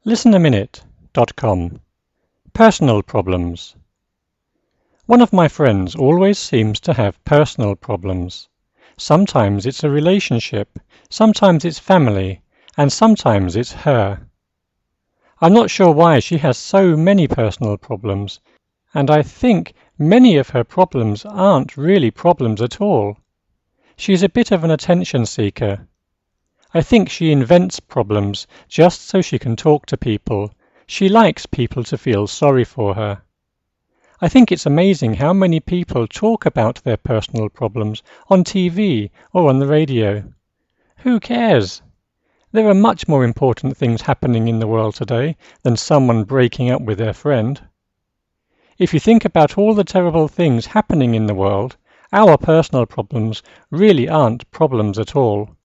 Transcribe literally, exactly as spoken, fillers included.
listen a minute dot com. Personal problems. One of my friends always seems to have personal problems. Sometimes it's a relationship, sometimes it's family, and sometimes it's her. I'm not sure why she has so many personal problems, and I think many of her problems aren't really problems at all. She's a bit of an attention seeker. I think she invents problems just so she can talk to people. She likes people to feel sorry for her. I think it's amazing how many people talk about their personal problems on T V or on the radio. Who cares? There are much more important things happening in the world today than someone breaking up with their friend. If you think about all the terrible things happening in the world, our personal problems really aren't problems at all.